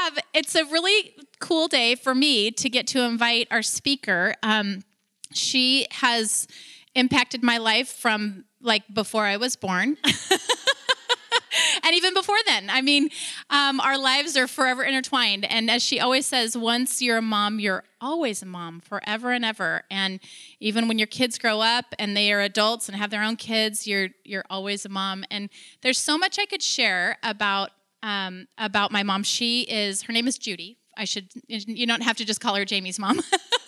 it's a really cool day for me to get to invite our speaker. She has impacted my life from like before I was born. And even before then. I mean, our lives are forever intertwined. And as she always says, once you're a mom, you're always a mom, forever and ever. And even when your kids grow up and they are adults and have their own kids, you're always a mom. And there's so much I could share about my mom. Her name is Judy. You don't have to just call her Jamie's mom.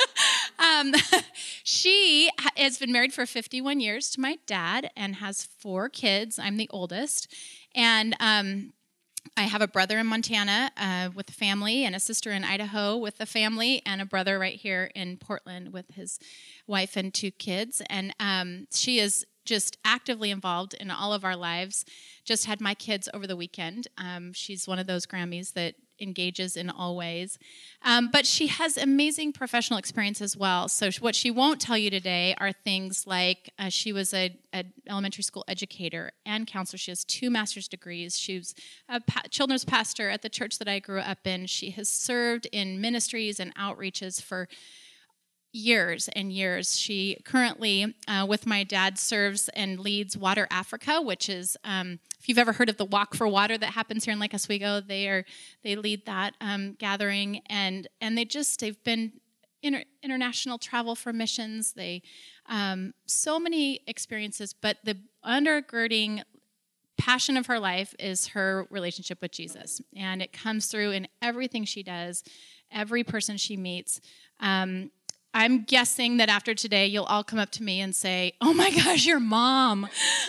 She has been married for 51 years to my dad and has 4 kids. I'm the oldest. And I have a brother in Montana with a family and a sister in Idaho with a family and a brother right here in Portland with his wife and 2 kids. And she is just actively involved in all of our lives. Just had my kids over the weekend. She's one of those Grammys that engages in all ways. But she has amazing professional experience as well. So what she won't tell you today are things like she was an elementary school educator and counselor. She has 2 master's degrees. She was a children's pastor at the church that I grew up in. She has served in ministries and outreaches for years and years. She currently, with my dad, serves and leads Water Africa, which is, if you've ever heard of the Walk for Water that happens here in Lake Oswego, they lead that gathering, and they've been international travel for missions. They so many experiences, but the undergirding passion of her life is her relationship with Jesus, and it comes through in everything she does, every person she meets. I'm guessing that after today, you'll all come up to me and say, "Oh my gosh, your mom."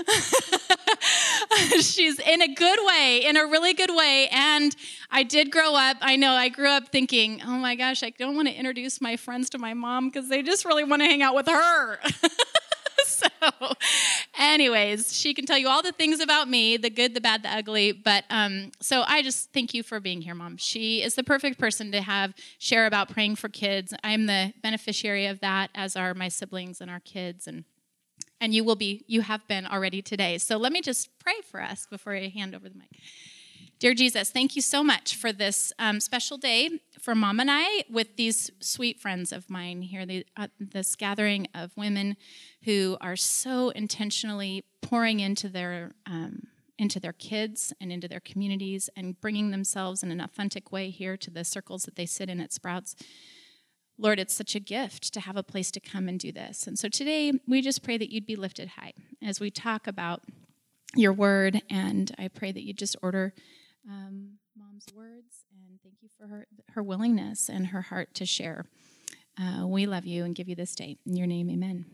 She's in a good way, in a really good way. And I did grow up, I grew up thinking, "Oh my gosh, I don't want to introduce my friends to my mom because they just really want to hang out with her." So anyways, she can tell you all the things about me, the good, the bad, the ugly. But so I just thank you for being here, Mom. She is the perfect person to share about praying for kids. I'm the beneficiary of that, as are my siblings and our kids. And you have been already today. So let me just pray for us before I hand over the mic. Dear Jesus, thank you so much for this special day for Mom and I with these sweet friends of mine here, this gathering of women who are so intentionally pouring into their kids and into their communities and bringing themselves in an authentic way here to the circles that they sit in at Sprouts. Lord, it's such a gift to have a place to come and do this. And so today, we just pray that you'd be lifted high as we talk about your word, and I pray that you just order Mom's words, and thank you for her willingness and her heart to share. We love you and give you this day. In your name, amen.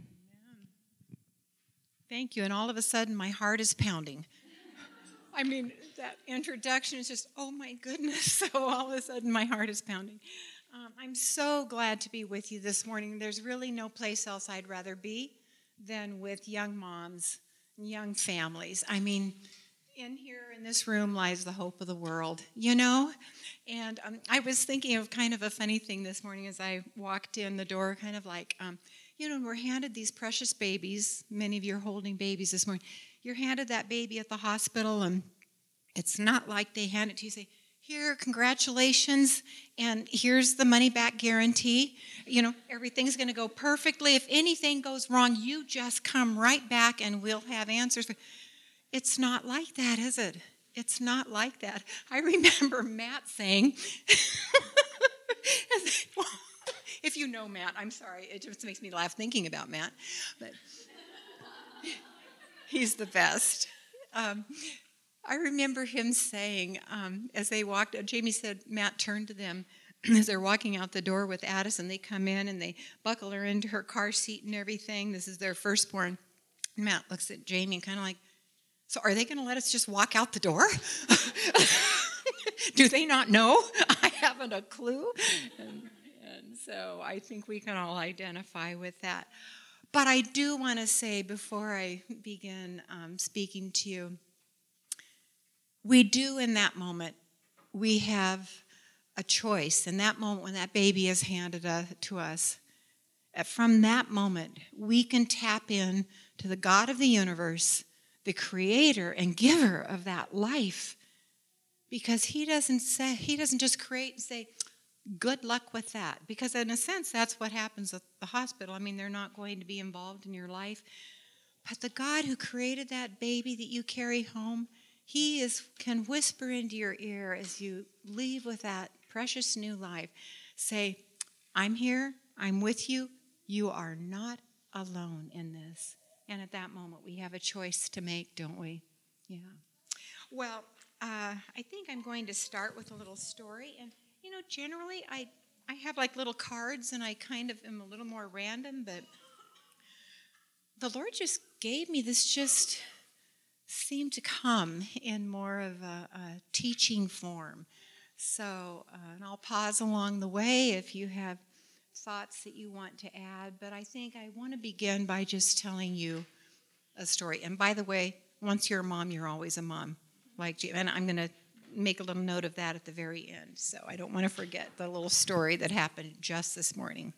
Thank you. And all of a sudden, my heart is pounding. I mean, that introduction is just, oh my goodness. So all of a sudden, my heart is pounding. I'm so glad to be with you this morning. There's really no place else I'd rather be than with young moms and young families. I mean, in here in this room lies the hope of the world, you know? And I was thinking of kind of a funny thing this morning as I walked in the door, kind of like, we're handed these precious babies. Many of you are holding babies this morning. You're handed that baby at the hospital, and it's not like they hand it to you, say, "Here, congratulations, and here's the money-back guarantee. You know, everything's going to go perfectly. If anything goes wrong, you just come right back, and we'll have answers." It's not like that, is it? It's not like that. I remember Matt saying, if you know Matt, I'm sorry, it just makes me laugh thinking about Matt, but he's the best. I remember him saying, as they walked, Jamie said, Matt turned to them as they're walking out the door with Addison. They come in and they buckle her into her car seat and everything. This is their firstborn. Matt looks at Jamie and kind of like, "So are they going to let us just walk out the door? Do they not know? I haven't a clue." And so I think we can all identify with that. But I do want to say before I begin speaking to you, we do in that moment, we have a choice. In that moment when that baby is handed to us, from that moment, we can tap in to the God of the universe, the creator and giver of that life, Because he doesn't just create and say, good luck with that. Because in a sense, that's what happens at the hospital. I mean, they're not going to be involved in your life. But the God who created that baby that you carry home, can whisper into your ear as you leave with that precious new life, say, I'm here, I'm with you, you are not alone in this. And at that moment, we have a choice to make, don't we? Yeah. Well, I think I'm going to start with a little story. And, generally I have like little cards, and I kind of am a little more random, but the Lord just gave me this, just seemed to come in more of a teaching form. So, and I'll pause along the way if you have thoughts that you want to add, but I think I want to begin by just telling you a story. And by the way, once you're a mom, you're always a mom. And I'm going to make a little note of that at the very end, so I don't want to forget the little story that happened just this morning.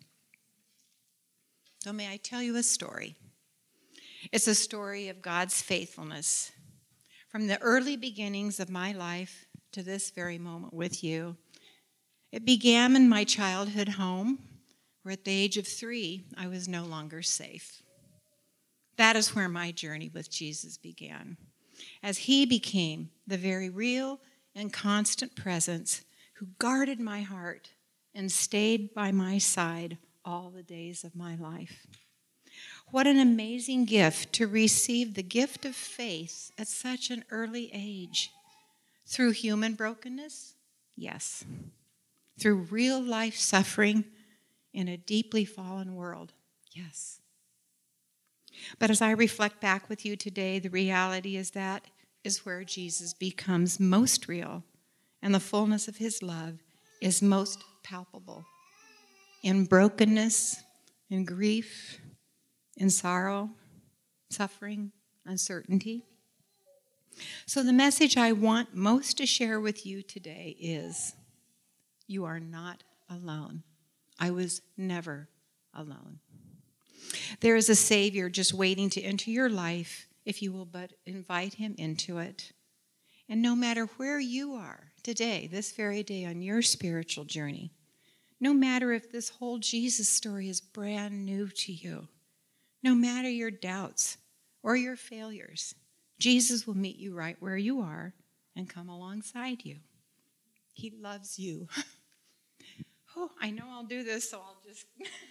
So may I tell you a story? It's a story of God's faithfulness from the early beginnings of my life to this very moment with you. It began in my childhood home, where at the age of 3, I was no longer safe. That is where my journey with Jesus began, as he became the very real and constant presence who guarded my heart and stayed by my side all the days of my life. What an amazing gift to receive the gift of faith at such an early age. Through human brokenness? Yes. Through real life suffering in a deeply fallen world? Yes. But as I reflect back with you today, the reality is that is where Jesus becomes most real, and the fullness of his love is most palpable. In brokenness, in grief, in sorrow, suffering, uncertainty. So the message I want most to share with you today is, you are not alone. I was never alone. There is a Savior just waiting to enter your life if you will but invite him into it. And no matter where you are today, this very day on your spiritual journey, no matter if this whole Jesus story is brand new to you, no matter your doubts or your failures, Jesus will meet you right where you are and come alongside you. He loves you. Oh, I know I'll do this, so I'll just...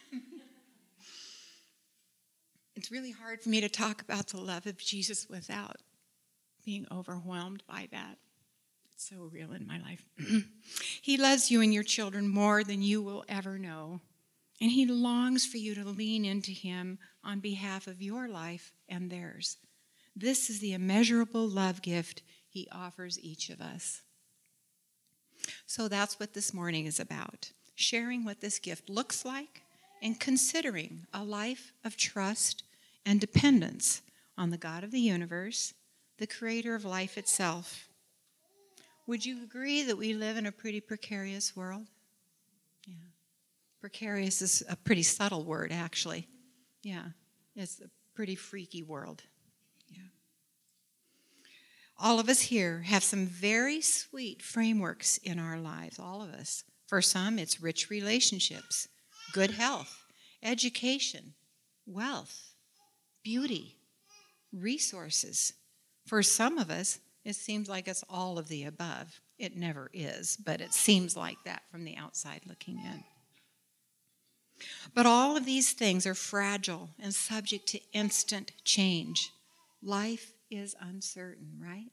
It's really hard for me to talk about the love of Jesus without being overwhelmed by that. It's so real in my life. He loves you and your children more than you will ever know. And he longs for you to lean into him on behalf of your life and theirs. This is the immeasurable love gift he offers each of us. So that's what this morning is about. Sharing what this gift looks like and considering a life of trust and dependence on the God of the universe, the creator of life itself. Would you agree that we live in a pretty precarious world? Yeah. Precarious is a pretty subtle word, actually. Yeah, it's a pretty freaky world. Yeah. All of us here have some very sweet frameworks in our lives, all of us. For some, it's rich relationships, good health, education, wealth, beauty, resources. For some of us, it seems like it's all of the above. It never is, but it seems like that from the outside looking in. But all of these things are fragile and subject to instant change. Life is uncertain, right?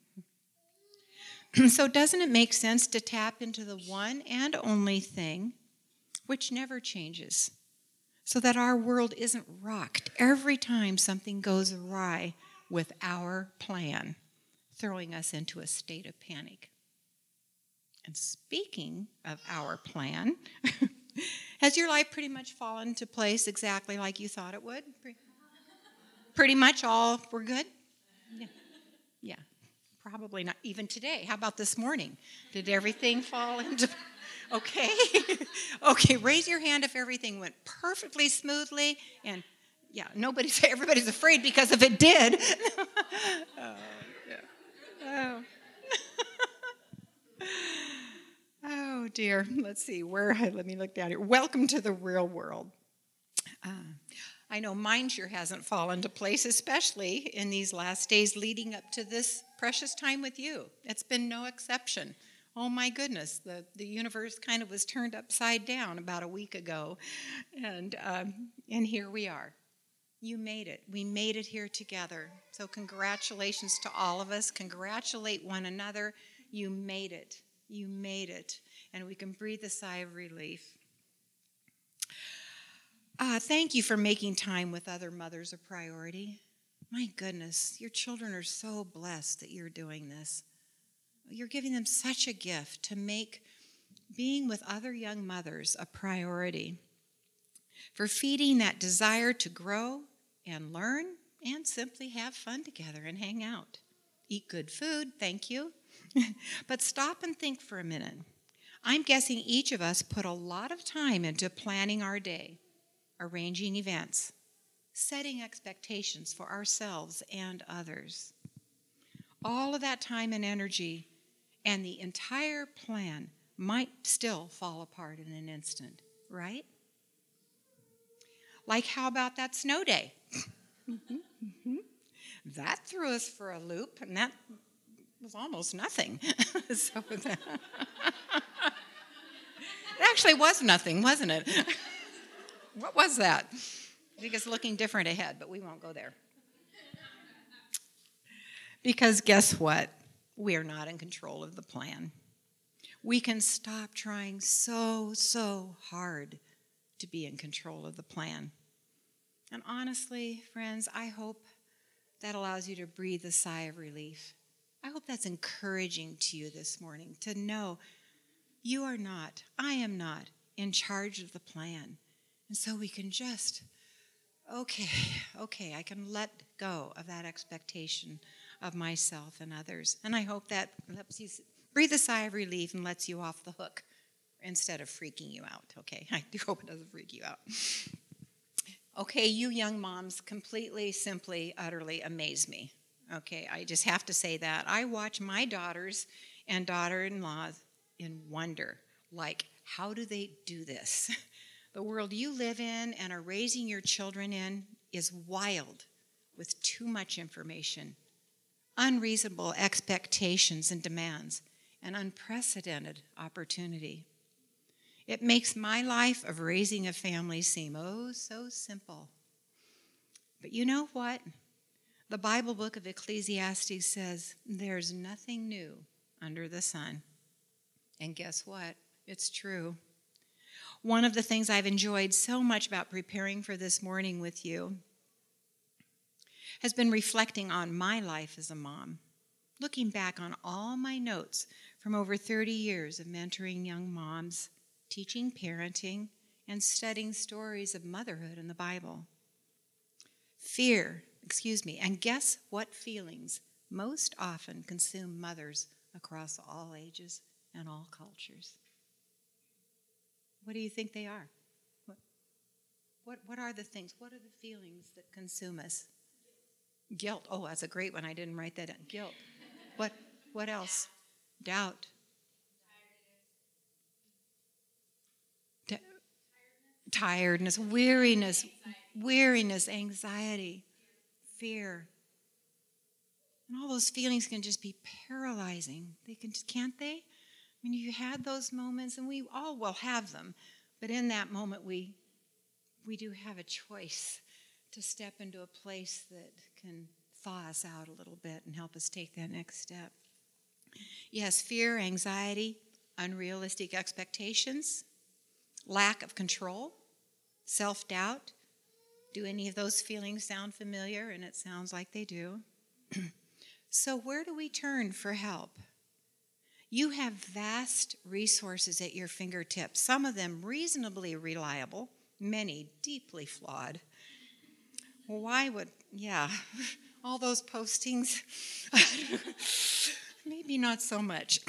So doesn't it make sense to tap into the one and only thing which never changes, so that our world isn't rocked every time something goes awry with our plan, throwing us into a state of panic? And speaking of our plan, has your life pretty much fallen into place exactly like you thought it would? Pretty much all, we're good? Yeah. Probably not even today. How about this morning? Did everything fall into... Okay. Okay, raise your hand if everything went perfectly smoothly. And yeah, everybody's afraid because if it did. Oh, yeah. Oh. dear. Let's see, let me look down here. Welcome to the real world. I know mine sure hasn't fallen to place, especially in these last days leading up to this precious time with you. It's been no exception. Oh my goodness, the universe kind of was turned upside down about a week ago, and here we are. You made it. We made it here together. So congratulations to all of us. Congratulate one another. You made it. You made it. And we can breathe a sigh of relief. Thank you for making time with other mothers a priority. My goodness, your children are so blessed that you're doing this. You're giving them such a gift to make being with other young mothers a priority. For feeding that desire to grow and learn and simply have fun together and hang out. Eat good food, thank you. But stop and think for a minute. I'm guessing each of us put a lot of time into planning our day, arranging events, setting expectations for ourselves and others. All of that time and energy and the entire plan might still fall apart in an instant, right? Like, how about that snow day? That threw us for a loop, and that was almost nothing. So it actually was nothing, wasn't it? What was that? I think it's looking different ahead, but we won't go there. Because guess what? We are not in control of the plan. We can stop trying so hard to be in control of the plan. And honestly, friends, I hope that allows you to breathe a sigh of relief. I hope that's encouraging to you this morning to know you are not, I am not in charge of the plan. And so we can just, okay, I can let go of that expectation of myself and others. And I hope that helps you breathe a sigh of relief and lets you off the hook instead of freaking you out, okay? I do hope it doesn't freak you out. Okay, you young moms completely, simply, utterly amaze me. Okay, I just have to say that. I watch my daughters and daughter-in-laws in wonder, like, how do they do this? The world you live in and are raising your children in is wild with too much information, unreasonable expectations and demands, and unprecedented opportunity. It makes my life of raising a family seem oh so simple. But you know what? The Bible book of Ecclesiastes says there's nothing new under the sun. And guess what? It's true. One of the things I've enjoyed so much about preparing for this morning with you has been reflecting on my life as a mom, looking back on all my notes from over 30 years of mentoring young moms, teaching parenting, and studying stories of motherhood in the Bible. And guess what feelings most often consume mothers across all ages and all cultures? What do you think they are? What are the things? What are the feelings that consume us? Guilt. Oh, that's a great one. I didn't write that down. Guilt. What else? Doubt. Tiredness, weariness, anxiety, fear. And all those feelings can just be paralyzing. Can't they? I mean, you had those moments, and we all will have them. But in that moment, we do have a choice to step into a place that can thaw us out a little bit and help us take that next step. Yes, fear, anxiety, unrealistic expectations, lack of control, self-doubt. Do any of those feelings sound familiar? And it sounds like they do. So where do we turn for help? You have vast resources at your fingertips, some of them reasonably reliable, many deeply flawed. All those postings, maybe not so much.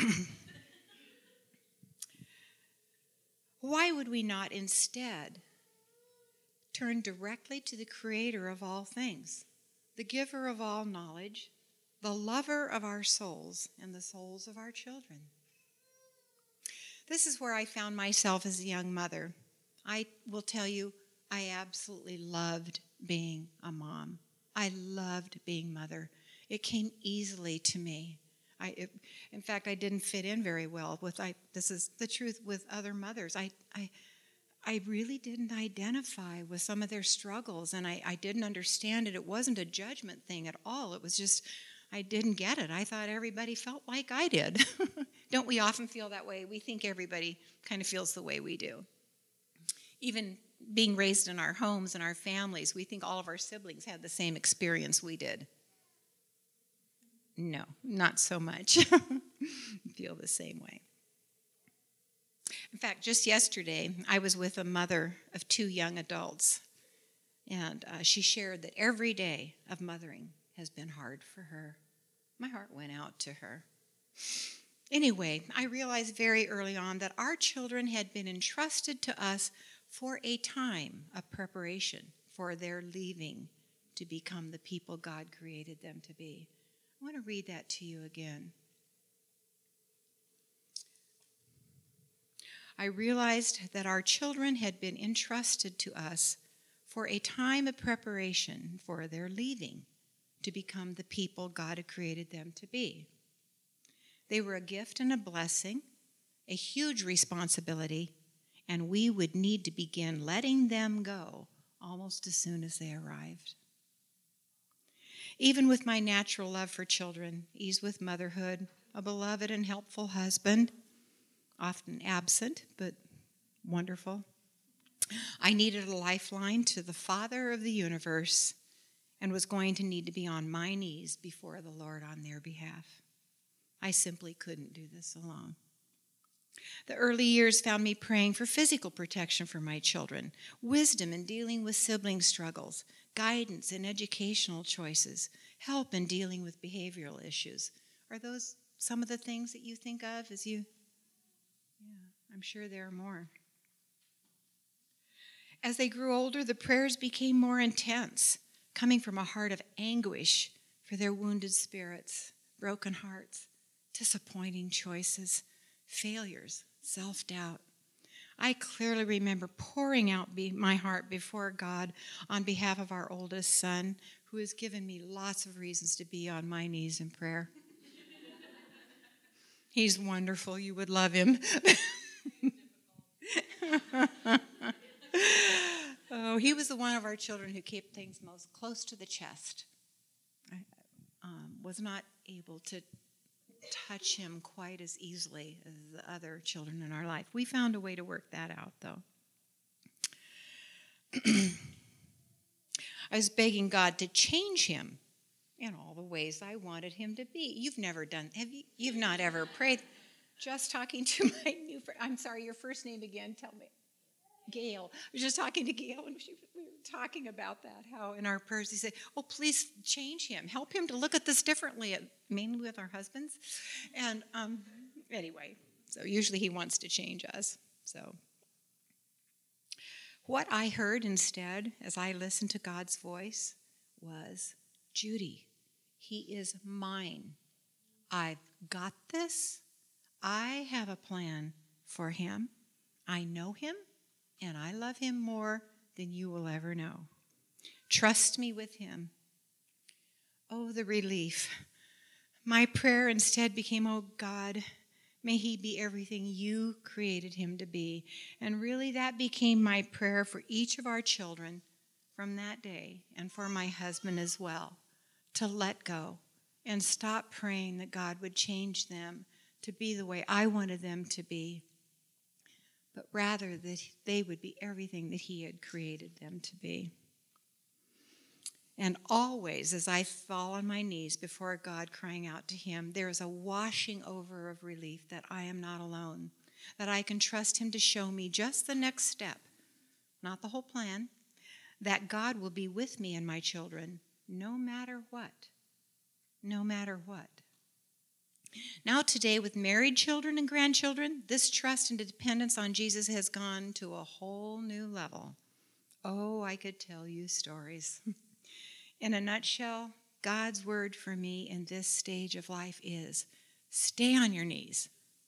Why would we not instead turn directly to the Creator of all things, the giver of all knowledge, the lover of our souls and the souls of our children? This is where I found myself as a young mother. I will tell you, I absolutely loved being a mom. I loved being mother. It came easily to me. In fact, I didn't fit in very well with, this is the truth, with other mothers. I really didn't identify with some of their struggles, and I didn't understand it. It wasn't a judgment thing at all. It was just, I didn't get it. I thought everybody felt like I did. Don't we often feel that way? We think everybody kind of feels the way we do. Even being raised in our homes and our families, we think all of our siblings had the same experience we did. No, not so much. Feel the same way. In fact, just yesterday, I was with a mother of 2 young adults, and she shared that every day of mothering has been hard for her. My heart went out to her. Anyway, I realized very early on that our children had been entrusted to us for a time of preparation for their leaving to become the people God created them to be. I want to read that to you again. I realized that our children had been entrusted to us for a time of preparation for their leaving to become the people God had created them to be. They were a gift and a blessing, a huge responsibility, and we would need to begin letting them go almost as soon as they arrived. Even with my natural love for children, ease with motherhood, a beloved and helpful husband, often absent but wonderful, I needed a lifeline to the Father of the universe and was going to need to be on my knees before the Lord on their behalf. I simply couldn't do this alone. The early years found me praying for physical protection for my children, wisdom in dealing with sibling struggles, guidance in educational choices, help in dealing with behavioral issues. Are those some of the things that you think of as you? Yeah, I'm sure there are more. As they grew older, the prayers became more intense, coming from a heart of anguish for their wounded spirits, broken hearts, disappointing choices, failures, self-doubt. I clearly remember pouring out my heart before God on behalf of our oldest son, who has given me lots of reasons to be on my knees in prayer. He's wonderful. You would love him. Oh, he was the one of our children who kept things most close to the chest. I was not able to touch him quite as easily as the other children in our life. We found a way to work that out, though. I was begging God to change him in all the ways I wanted him to be. You've never done, have you? You've not ever prayed. Just talking to my new friend. I'm sorry, your first name again, tell me. Gail. I was just talking to Gail, and we were talking about that, how in our prayers he said, oh, please change him. Help him to look at this differently, mainly with our husbands. And anyway, so usually he wants to change us. So what I heard instead, as I listened to God's voice, was, Judy, he is mine. I've got this. I have a plan for him. I know him. And I love him more than you will ever know. Trust me with him. Oh, the relief. My prayer instead became, oh God, may he be everything you created him to be. And really that became my prayer for each of our children from that day, and for my husband as well, to let go and stop praying that God would change them to be the way I wanted them to be, but rather that they would be everything that he had created them to be. And always, as I fall on my knees before God crying out to him, there is a washing over of relief that I am not alone, that I can trust him to show me just the next step, not the whole plan, that God will be with me and my children no matter what, no matter what. Now today, with married children and grandchildren, this trust and dependence on Jesus has gone to a whole new level. Oh, I could tell you stories. In a nutshell, God's word for me in this stage of life is, stay on your knees.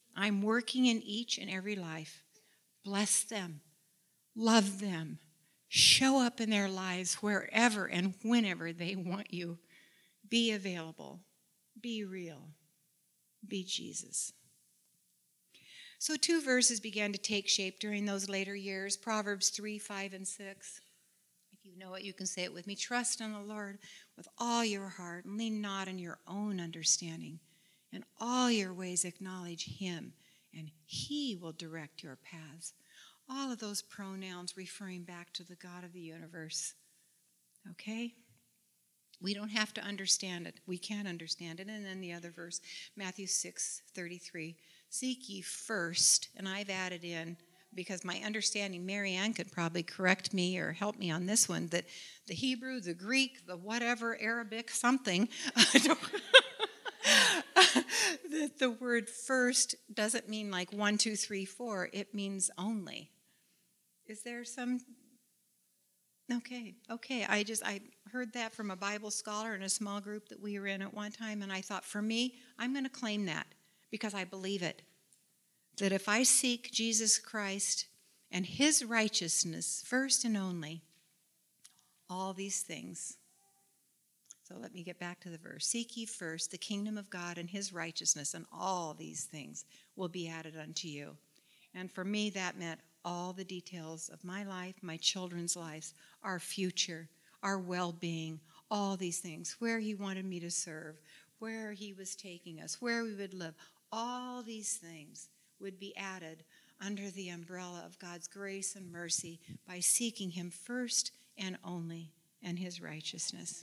I'm working in each and every life. Bless them. Love them. Show up in their lives wherever and whenever they want you. Be available. Be real. Be Jesus. So 2 verses began to take shape during those later years, Proverbs 3, 5, and 6. If you know it, you can say it with me. Trust in the Lord with all your heart, and lean not on your own understanding. In all your ways acknowledge him, and he will direct your paths. All of those pronouns referring back to the God of the universe. Okay? We don't have to understand it. We can understand it. And then the other verse, Matthew 6:33. Seek ye first, and I've added in, because my understanding, Mary Ann could probably correct me or help me on this one, that the Hebrew, the Greek, the whatever, Arabic, something, that the word first doesn't mean like 1, 2, 3, 4. It means only. Is there some... Okay. I heard that from a Bible scholar in a small group that we were in at one time, and I thought, for me, I'm going to claim that because I believe it. That if I seek Jesus Christ and his righteousness first and only, all these things. So let me get back to the verse. Seek ye first the kingdom of God and his righteousness, and all these things will be added unto you. And for me, that meant all the details of my life, my children's lives, our future, our well-being, all these things, where he wanted me to serve, where he was taking us, where we would live. All these things would be added under the umbrella of God's grace and mercy by seeking him first and only and his righteousness.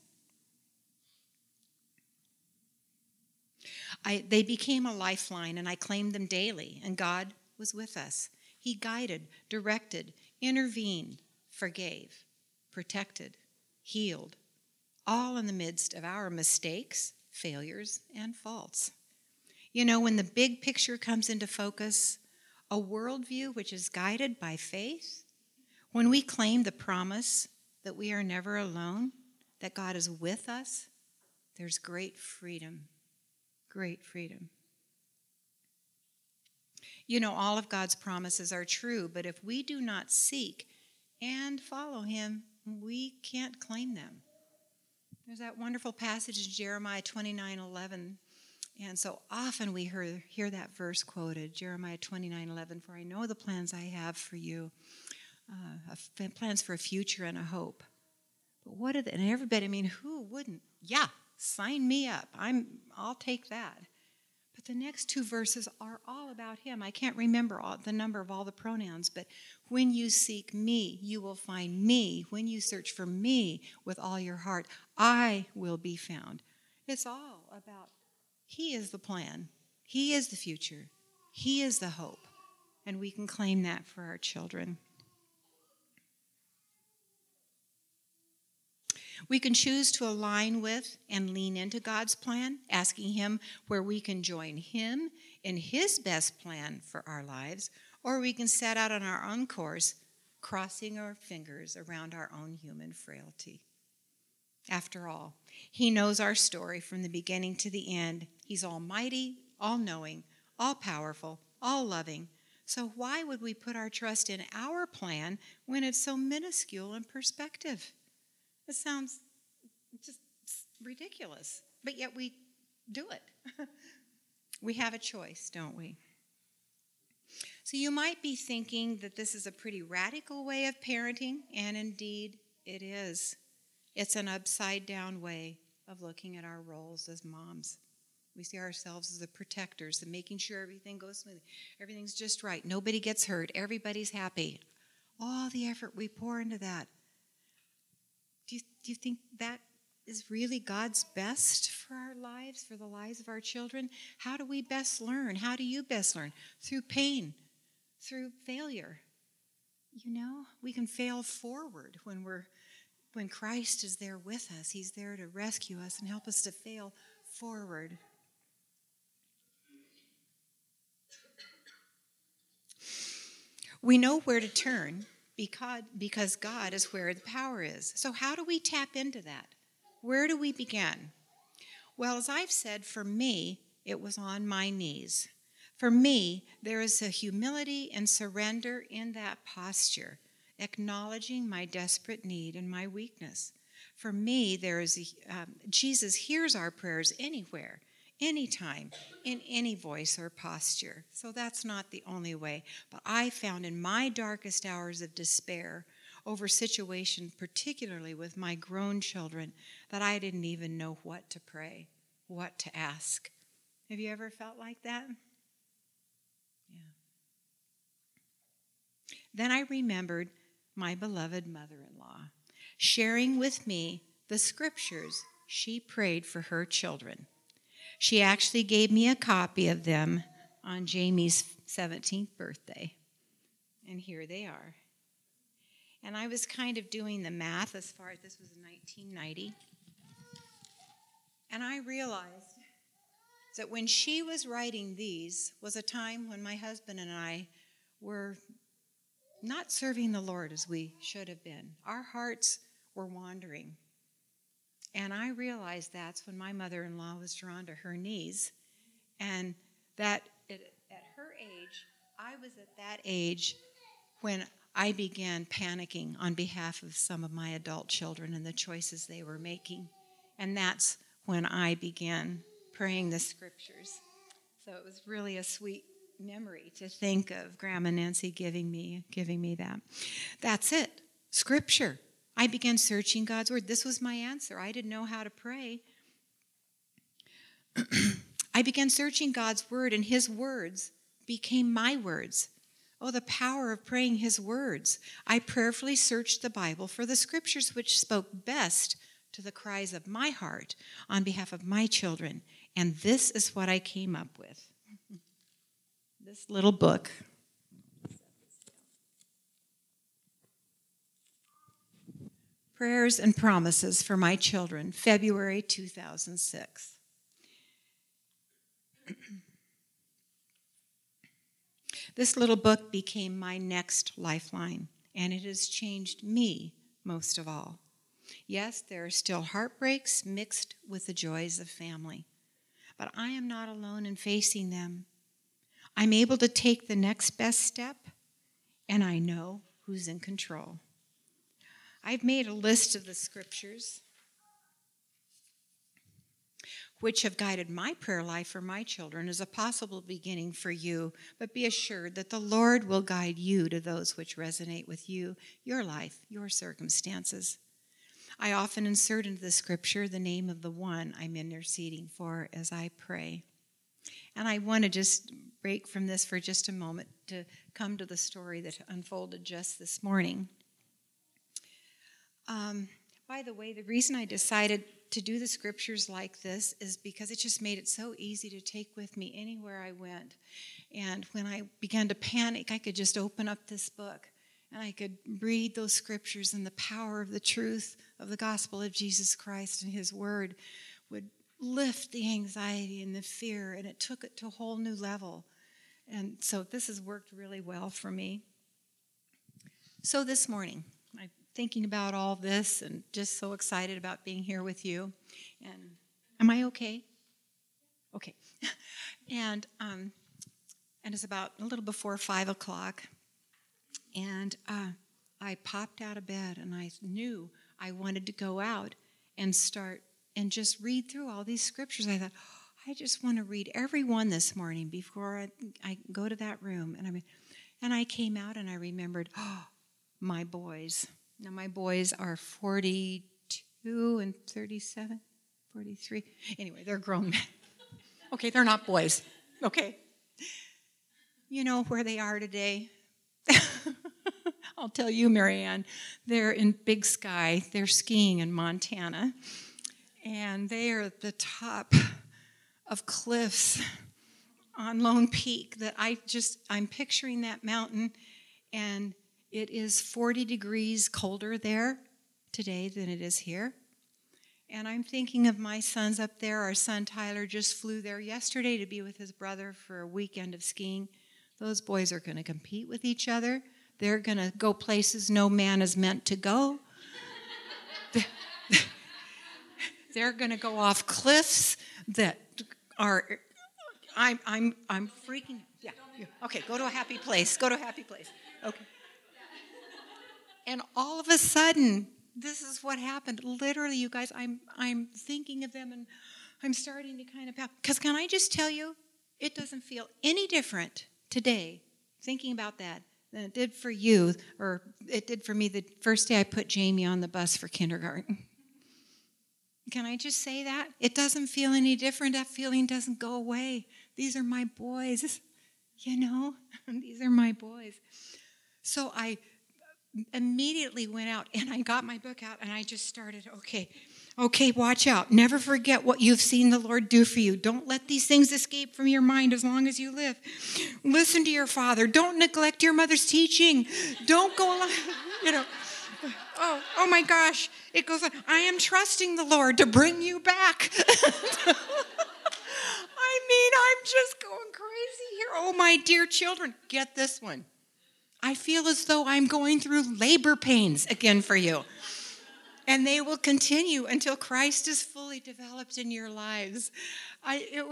They became a lifeline, and I claimed them daily, and God was with us. He guided, directed, intervened, forgave, protected, healed, all in the midst of our mistakes, failures, and faults. You know, when the big picture comes into focus, a worldview which is guided by faith, when we claim the promise that we are never alone, that God is with us, there's great freedom. Great freedom. You know, all of God's promises are true, but if we do not seek and follow him, we can't claim them. There's that wonderful passage in Jeremiah 29:11, and so often we hear that verse quoted, Jeremiah 29:11, for I know the plans I have for you, plans for a future and a hope. But what are they? And everybody, I mean, who wouldn't? Yeah, sign me up. I'll take that. But the next 2 verses are all about him. I can't remember the number of all the pronouns, but when you seek me, you will find me. When you search for me with all your heart, I will be found. It's all about he is the plan. He is the future. He is the hope. And we can claim that for our children. We can choose to align with and lean into God's plan, asking him where we can join him in his best plan for our lives, or we can set out on our own course, crossing our fingers around our own human frailty. After all, he knows our story from the beginning to the end. He's almighty, all-knowing, all-powerful, all-loving. So why would we put our trust in our plan when it's so minuscule in perspective? It sounds just ridiculous, but yet we do it. We have a choice, don't we? So you might be thinking that this is a pretty radical way of parenting, and indeed it is. It's an upside-down way of looking at our roles as moms. We see ourselves as the protectors, the making sure everything goes smoothly. Everything's just right. Nobody gets hurt. Everybody's happy. All the effort we pour into that. Do you think that is really God's best for our lives, for the lives of our children? How do we best learn? How do you best learn? Through pain, through failure. You know, we can fail forward when Christ is there with us. He's there to rescue us and help us to fail forward. We know where to turn because God is where the power is. So how do we tap into that? Where do we begin? Well, as I've said, for me, it was on my knees. For me, there is a humility and surrender in that posture, acknowledging my desperate need and my weakness. For me, Jesus hears our prayers anywhere, anytime, in any voice or posture. So that's not the only way. But I found in my darkest hours of despair over situations, particularly with my grown children, that I didn't even know what to pray, what to ask. Have you ever felt like that? Yeah. Then I remembered my beloved mother-in-law sharing with me the scriptures she prayed for her children. She actually gave me a copy of them on Jamie's 17th birthday. And here they are. And I was kind of doing the math as far as this was 1990. And I realized that when she was writing these was a time when my husband and I were not serving the Lord as we should have been. Our hearts were wandering. And I realized that's when my mother-in-law was drawn to her knees. And that at her age, I was at that age when I began panicking on behalf of some of my adult children and the choices they were making. And that's when I began praying the scriptures. So it was really a sweet memory to think of Grandma Nancy giving me that. That's it. Scripture. I began searching God's word. This was my answer. I didn't know how to pray. I began searching God's word, and his words became my words. Oh, the power of praying his words. I prayerfully searched the Bible for the scriptures which spoke best to the cries of my heart on behalf of my children. And this is what I came up with. This little book. Prayers and Promises for My Children, February 2006. This little book became my next lifeline, and it has changed me most of all. Yes, there are still heartbreaks mixed with the joys of family, but I am not alone in facing them. I'm able to take the next best step, and I know who's in control. I've made a list of the scriptures which have guided my prayer life for my children as a possible beginning for you, but be assured that the Lord will guide you to those which resonate with you, your life, your circumstances. I often insert into the scripture the name of the one I'm interceding for as I pray. And I want to just break from this for just a moment to come to the story that unfolded just this morning. By the way, the reason I decided to do the scriptures like this is because it just made it so easy to take with me anywhere I went. And when I began to panic, I could just open up this book and I could read those scriptures, and the power of the truth of the gospel of Jesus Christ and his word would lift the anxiety and the fear, and it took it to a whole new level. And so this has worked really well for me. So this morning, I'm thinking about all this and just so excited about being here with you. And am I okay? Okay. And it's about a little before 5 o'clock, and I popped out of bed, and I knew I wanted to go out and start and just read through all these scriptures. I thought, I just want to read every one this morning before I go to that room. And I came out and I remembered, my boys. Now my boys are 42 and 37, 43. Anyway, they're grown men. Okay, they're not boys. Okay. You know where they are today? I'll tell you, Marianne. They're in Big Sky. They're skiing in Montana. And they are at the top of cliffs on Lone Peak that I'm picturing that mountain, and it is 40 degrees colder there today than it is here. And I'm thinking of my sons up there. Our son Tyler just flew there yesterday to be with his brother for a weekend of skiing. Those boys are going to compete with each other. They're going to go places no man is meant to go. They're going to go off cliffs that are, I'm freaking. Yeah. Okay, go to a happy place. Go to a happy place. Okay. And all of a sudden, this is what happened. Literally, you guys, I'm thinking of them and I'm starting to kind of pout. Because can I just tell you, it doesn't feel any different today, thinking about that, than it did for you, or it did for me the first day I put Jamie on the bus for kindergarten. Can I just say that? It doesn't feel any different. That feeling doesn't go away. These are my boys, these are my boys. So I immediately went out and I got my book out and I just started, okay, watch out. Never forget what you've seen the Lord do for you. Don't let these things escape from your mind as long as you live. Listen to your father. Don't neglect your mother's teaching. Don't go along, Oh my gosh. It goes on. I am trusting the Lord to bring you back. I'm just going crazy here. Oh, my dear children, get this one. I feel as though I'm going through labor pains again for you. And they will continue until Christ is fully developed in your lives. It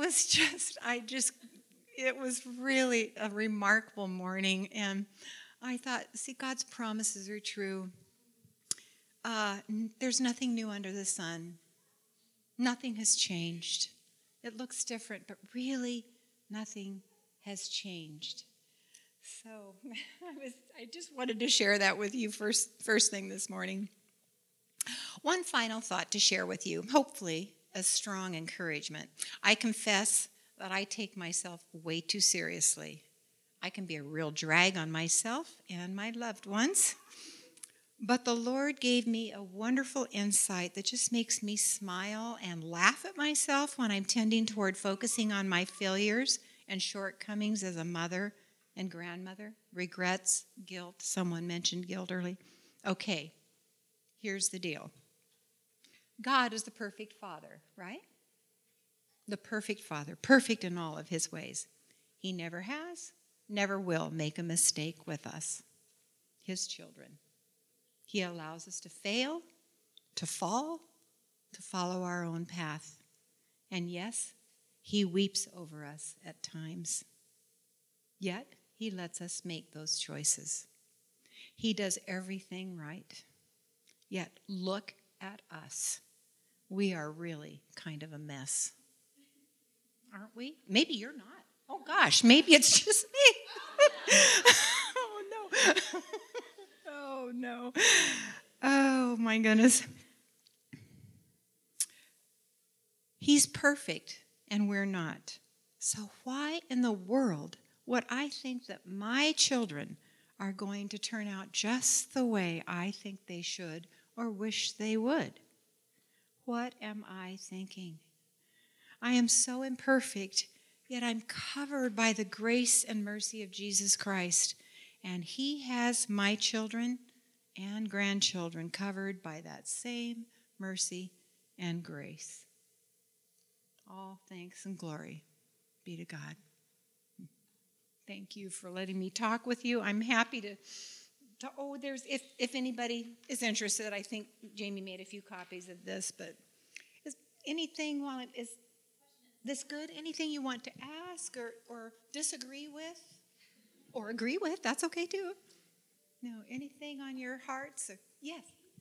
was really a remarkable morning. And I thought, see, God's promises are true. There's nothing new under the sun. Nothing has changed. It looks different, but really nothing has changed. So I just wanted to share that with you first thing this morning. One final thought to share with you, hopefully a strong encouragement. I confess that I take myself way too seriously. I can be a real drag on myself and my loved ones. But the Lord gave me a wonderful insight that just makes me smile and laugh at myself when I'm tending toward focusing on my failures and shortcomings as a mother and grandmother. Regrets, guilt. Someone mentioned guilt early. Okay, here's the deal. God is the perfect Father, right? The perfect Father, perfect in all of his ways. He never has, never will make a mistake with us, his children. He allows us to fail, to fall, to follow our own path. And yes, he weeps over us at times. Yet, he lets us make those choices. He does everything right. Yet, look at us. We are really kind of a mess. Aren't we? Maybe you're not. Oh, gosh, maybe it's just me. Oh, no. Oh, no. Oh, my goodness. He's perfect, and we're not. So why in the world would I think that my children are going to turn out just the way I think they should or wish they would? What am I thinking? I am so imperfect, yet I'm covered by the grace and mercy of Jesus Christ. And he has my children and grandchildren covered by that same mercy and grace. All thanks and glory be to God. Thank you for letting me talk with you. I'm happy to there's, if anybody is interested, I think Jamie made a few copies of this, but is anything is this good? Anything you want to ask or disagree with? Or agree with, that's okay too. No, anything on your hearts? Yes.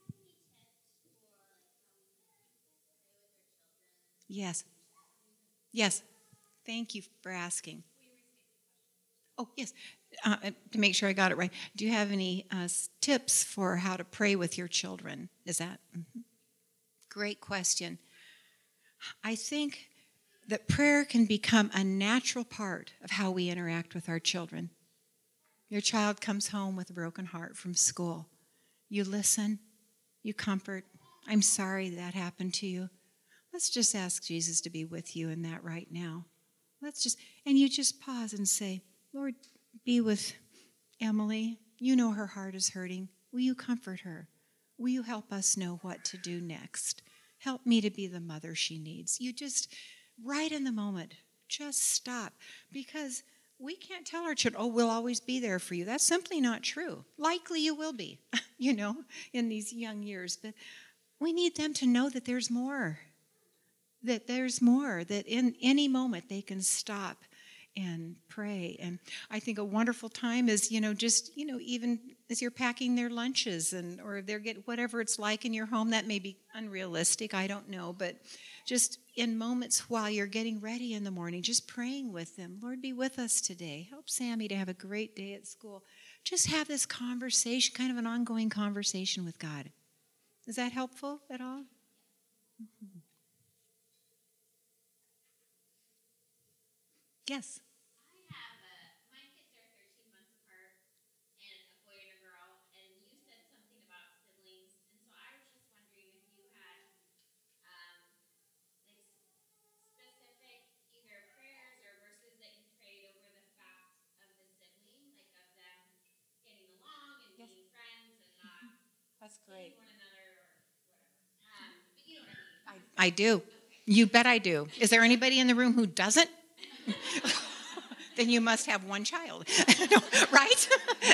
Yes. Yes. Thank you for asking. Oh, yes. To make sure I got it right, do you have any tips for how to pray with your children? Is that? Mm-hmm. Great question. I think that prayer can become a natural part of how we interact with our children. Your child comes home with a broken heart from school. You listen, you comfort. I'm sorry that happened to you. Let's just ask Jesus to be with you in that right now. And you just pause and say, Lord, be with Emily. You know her heart is hurting. Will you comfort her? Will you help us know what to do next? Help me to be the mother she needs. You just, right in the moment, just stop. Because we can't tell our children, we'll always be there for you. That's simply not true. Likely you will be, in these young years. But we need them to know that there's more. That in any moment they can stop and pray. And I think a wonderful time is, just, even as you're packing their lunches or they're whatever it's like in your home. That may be unrealistic, I don't know, but just in moments while you're getting ready in the morning, just praying with them. Lord, be with us today. Help Sammy to have a great day at school. Just have this conversation, kind of an ongoing conversation with God. Is that helpful at all? Mm-hmm. Yes. That's great. I do. You bet I do. Is there anybody in the room who doesn't? Then you must have one child. No, right?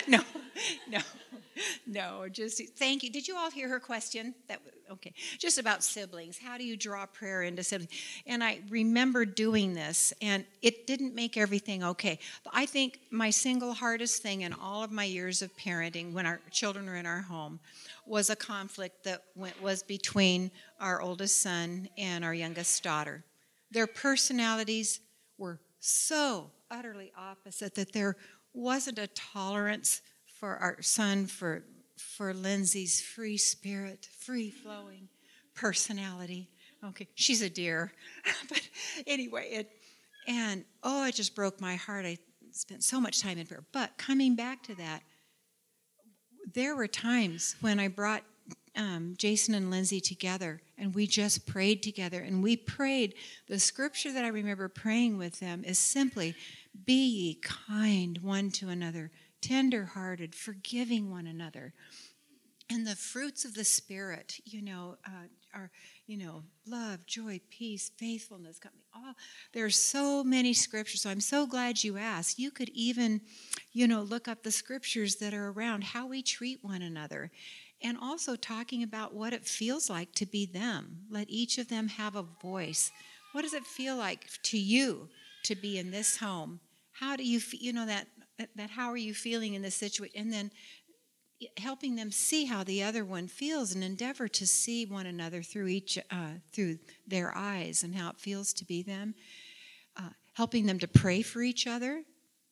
No. Just thank you. Did you all hear her question? Okay. Just about siblings. How do you draw prayer into siblings? And I remember doing this, and it didn't make everything okay. But I think my single hardest thing in all of my years of parenting, when our children were in our home, was a conflict that was between our oldest son and our youngest daughter. Their personalities were so utterly opposite that there wasn't a tolerance for our son, for Lindsay's free spirit, free-flowing personality. Okay, she's a dear. But anyway, it just broke my heart. I spent so much time in prayer. But coming back to that, there were times when I brought Jason and Lindsay together, and we just prayed together. And we prayed, the scripture that I remember praying with them is simply, be ye kind one to another, tender-hearted, forgiving one another. And the fruits of the Spirit, are, love, joy, peace, faithfulness. There's so many scriptures. So I'm so glad you asked. You could even, look up the scriptures that are around how we treat one another. And also talking about what it feels like to be them. Let each of them have a voice. What does it feel like to you to be in this home? How do you feel, that how are you feeling in this situation? And then helping them see how the other one feels and endeavor to see one another through their eyes and how it feels to be them. Helping them to pray for each other.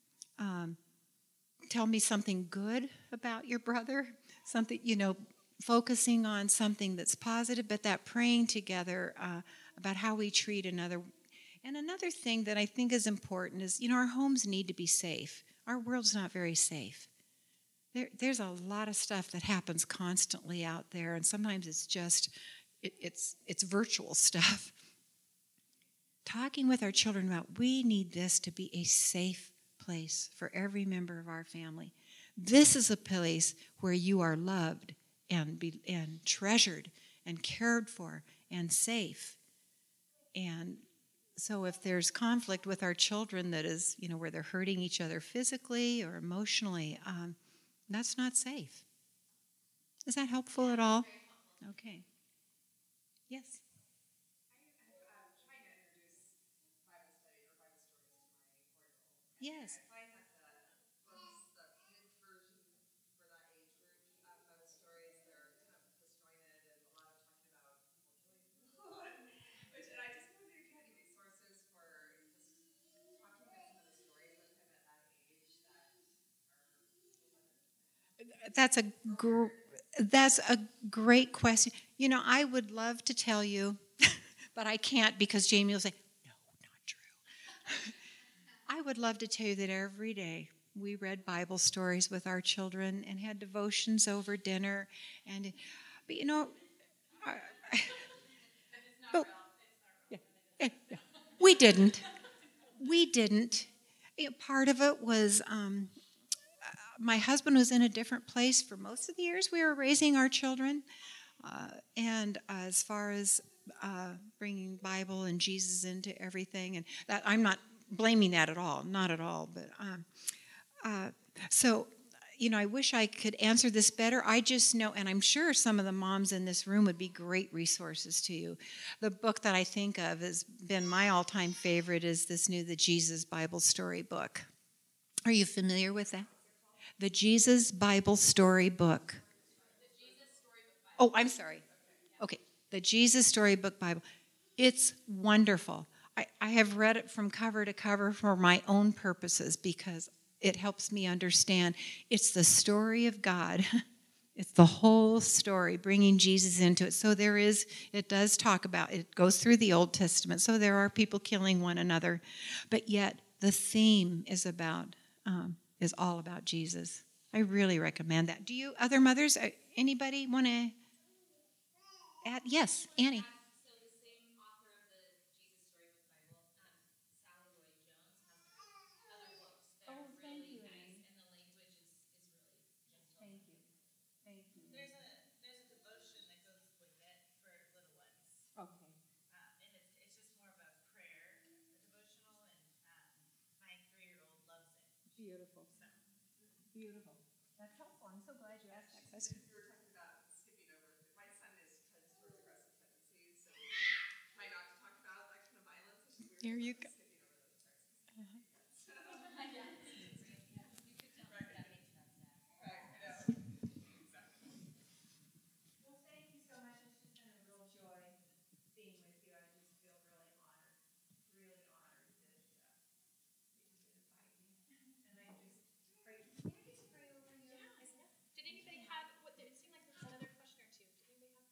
Tell me something good about your brother. Something, focusing on something that's positive, but that praying together about how we treat another. And another thing that I think is important is, our homes need to be safe. Our world's not very safe. There's a lot of stuff that happens constantly out there, and sometimes it's just, it's virtual stuff. Talking with our children about, we need this to be a safe place for every member of our family. This is a place where you are loved and treasured and cared for and safe. And so if there's conflict with our children that is, where they're hurting each other physically or emotionally, that's not safe. Is that helpful at all? Okay. Yes. Yes. That's a great question. I would love to tell you, but I can't because Jamie will say, no, not true. I would love to tell you that every day we read Bible stories with our children and had devotions over dinner. We didn't. Part of it was my husband was in a different place for most of the years we were raising our children. And as far as bringing Bible and Jesus into everything, and that, I'm not blaming that at all, not at all. But so, I wish I could answer this better. I just know, and I'm sure some of the moms in this room would be great resources to you. The book that I think of has been my all-time favorite is the Jesus Bible Story book. Are you familiar with that? The Jesus Bible Story book. Oh, I'm sorry. Okay, the Jesus Storybook Bible. It's wonderful. I have read it from cover to cover for my own purposes because it helps me understand. It's the story of God. It's the whole story, bringing Jesus into it. So it does talk about, it goes through the Old Testament. So there are people killing one another. But yet the theme is all about Jesus. I really recommend that. Do you, other mothers, anybody want to add? Yes, Annie. Beautiful. Beautiful. That's helpful. I'm so glad you asked that question. You were talking about skipping over. My son tends towards aggressive tendencies, so we try not to talk about that kind of violence. It's just weird. There you go. Skipping over those parts. Well, thank you so much. It's just been a real joy being with you. I just feel really honored that you invite me. And I just pray. Can I just pray over you? Yeah. Did anybody have? It seemed like there was another question or two. Did anybody have?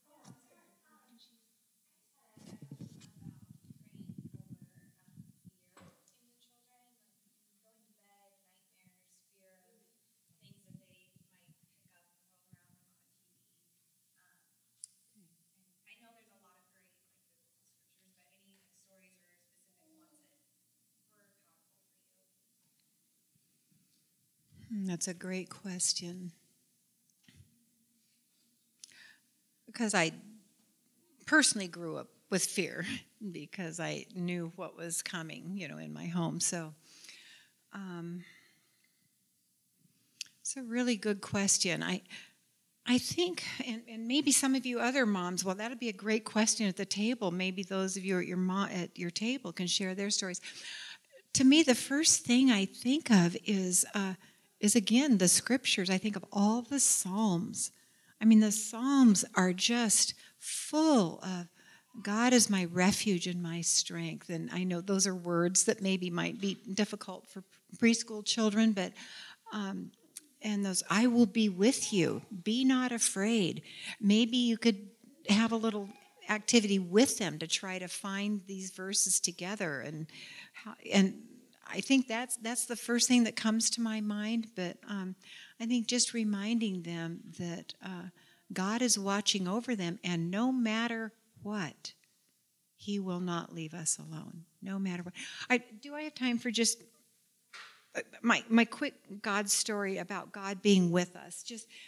That's a great question. Because I personally grew up with fear because I knew what was coming, in my home. So it's a really good question. I think, and maybe some of you other moms, well, that'd be a great question at the table. Maybe those of you at your table can share their stories. To me, the first thing I think of is again the scriptures. I think of all the Psalms. I mean, the Psalms are just full of God is my refuge and my strength. And I know those are words that maybe might be difficult for preschool children, but and those, I will be with you. Be not afraid. Maybe you could have a little activity with them to try to find these verses together. And I think that's the first thing that comes to my mind. But I think just reminding them that God is watching over them, and no matter what, He will not leave us alone. No matter what. Do I have time for just my quick God story about God being with us?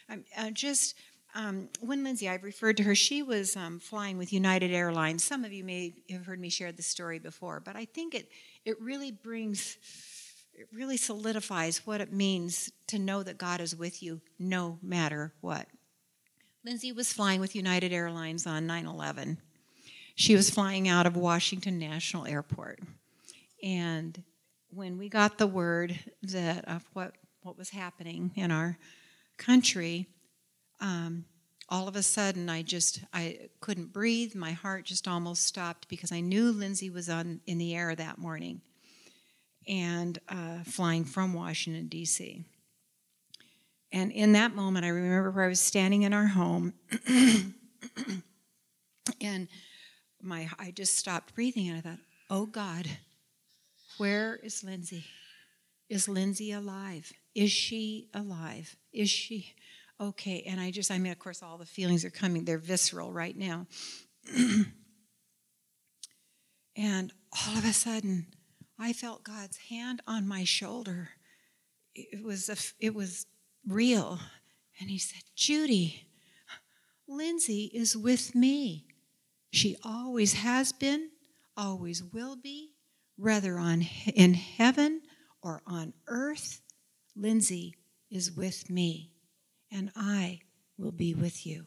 When Lindsay, I've referred to her, she was flying with United Airlines. Some of you may have heard me share the story before, but I think it really solidifies what it means to know that God is with you no matter what. Lindsay was flying with United Airlines on 9/11. She was flying out of Washington National Airport. And when we got the word of what was happening in our country, all of a sudden I couldn't breathe. My heart just almost stopped because I knew Lindsay was in the air that morning and flying from Washington, D.C. And in that moment, I remember where I was standing in our home, and I just stopped breathing, and I thought, oh God, where is Lindsay? Is Lindsay alive? Is she alive? Is she okay? And of course, all the feelings are coming. They're visceral right now. And all of a sudden, I felt God's hand on my shoulder. It was real. And He said, Judy, Lindsay is with me. She always has been, always will be, whether in heaven or on earth. Lindsay is with me, and I will be with you.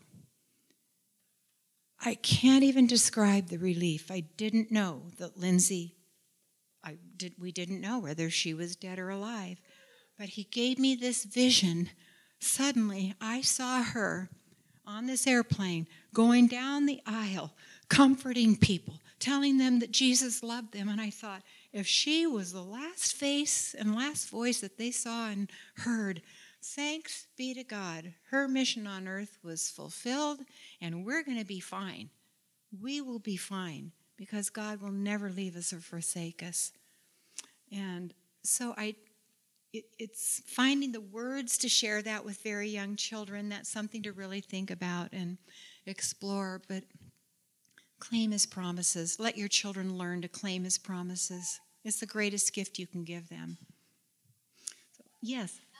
I can't even describe the relief. I didn't know that Lindsay, we didn't know whether she was dead or alive, but he gave me this vision. Suddenly, I saw her on this airplane going down the aisle, comforting people, telling them that Jesus loved them. And I thought, if she was the last face and last voice that they saw and heard, thanks be to God, her mission on earth was fulfilled, and we're going to be fine. We will be fine because God will never leave us or forsake us. And so it's finding the words to share that with very young children. That's something to really think about and explore. But claim his promises. Let your children learn to claim his promises. It's the greatest gift you can give them. So, yes.